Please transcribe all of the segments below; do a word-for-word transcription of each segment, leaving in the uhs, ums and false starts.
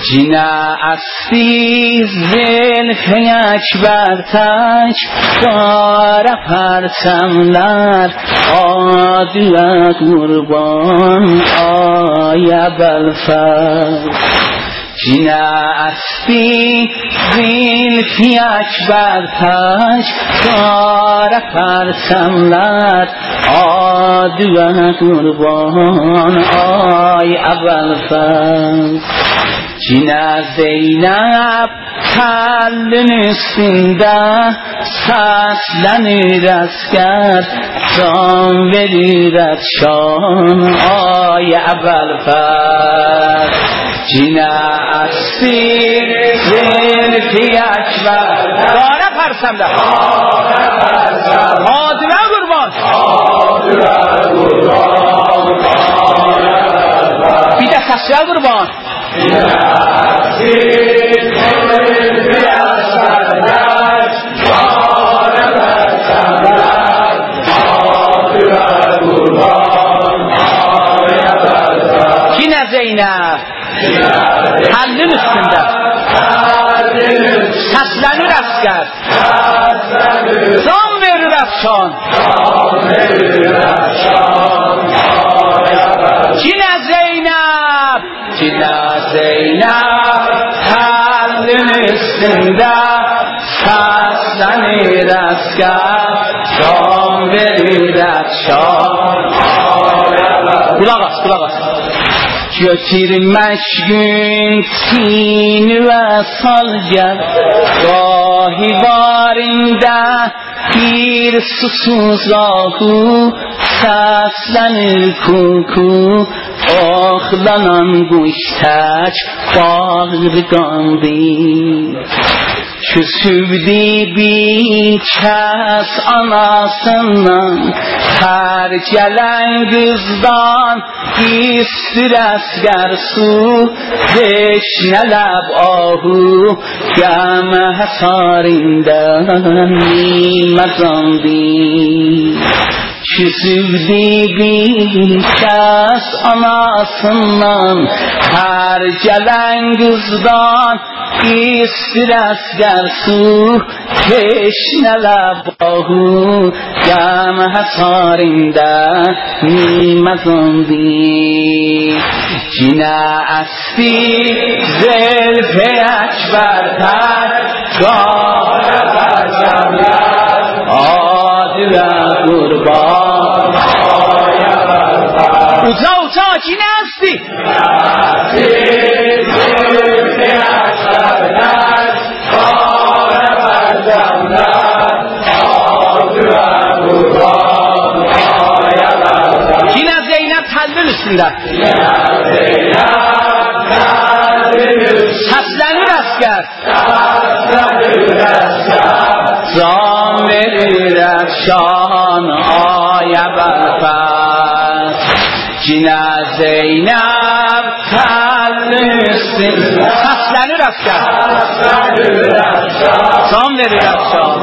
جینه استی زلف اکبر تک دار پرسملر آدوه قربان آی ابوالفضل جینه استی زلف اکبر تک دار پرسملر آدوه قربان آی ابوالفضل جینه زینب تلن üstünde seslenir asker can verir şan ay Ebelfer Cine esir zilfi ekber dare persemde adile kurban bir de sesle kurban Yine Zeynep Hallin üstünde Seslenir asker Can verir efşan Yine Zeynep Yine Zeynep Hallin üstünde Seslenir asker Can verir efşan Kulak as, kulak as Götürməkgün tini və salgər Gahi varində bir susuz ahu Səslənir kuku Oxlanan quş tək bağırqandır Küsübdi bir kəs anasından Hər gələn qızdan İstir əsgər su Teşnə ləb ahu Qəm həsarindən Niməzandir Küsübdi bir kəs anasından Hər gələn qızdan İstir əsgər su Teşnə ləb ahu Qəm həsarindən Niməzandir Cine esti zilf-i ekberter Gâre persemler Adile kurban Uca uca cine esti zilf-i ekberter Gâre persemler Adile kurban Yine Zeynep tellin üstünde Seslenir asker Can verir efşan ay Ebelfer Cine Zeynep tellin üstünde Seslenir asker Can verir efşan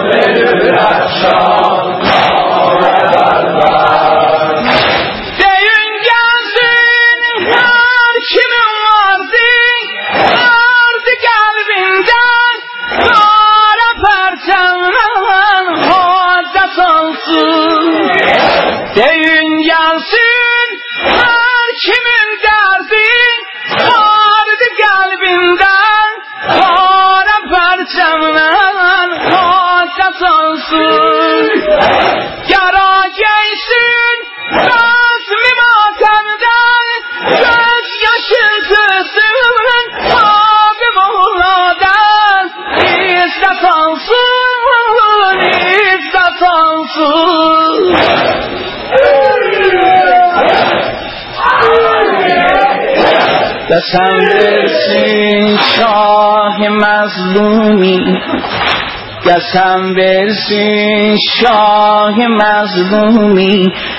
Kimin vardı, vardı kalbinden Kara perçemden haddes olsun Deyin gelsin her kimin derdi Vardı kalbinden Kara perçemden haddes olsun Yara geysin Nazmi matemden Göz yaşı gözümün Abi Muğla'dan İzzet alsın İzzet alsın Desem versin Şah-ı Mezlumi Desem versin Şah-ı Mezlumi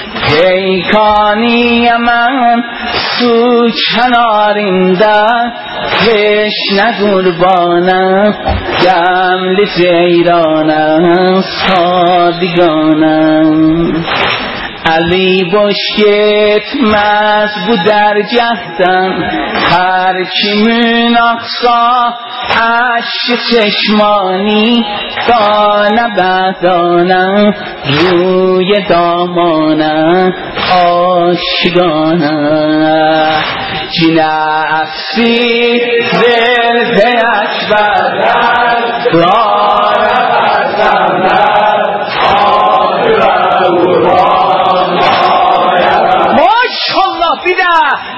پیکانی من سو کنارنده تشنه قربانم گمل جیرانم سادگانم علی باشید مزبو در جهدم هر کی مناقصا عشق چشمانی دانه بدانم روی دامانم آشگانم جنفسی دل دیک بدر داره بزنم ماشالله بیده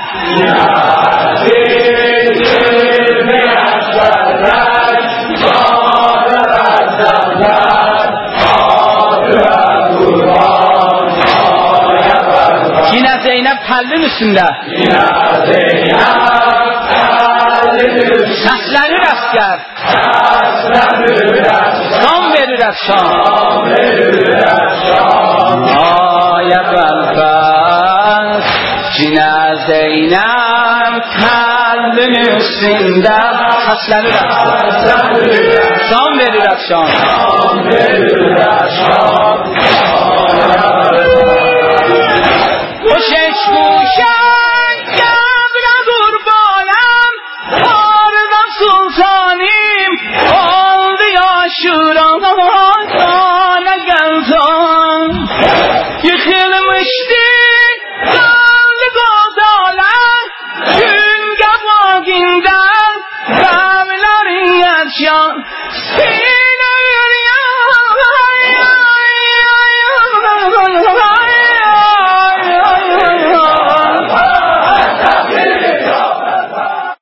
Yine Zeynep kalbin üstünde. Yine Zeynep kalbin üstünde. Seslenir asker. Seslenir asker. Son verir akşam. Son verir akşam. Ayet alfaz. Yine Zeynep kalbin üstünde. Seslenir asker. Son verir akşam. Son verir akşam.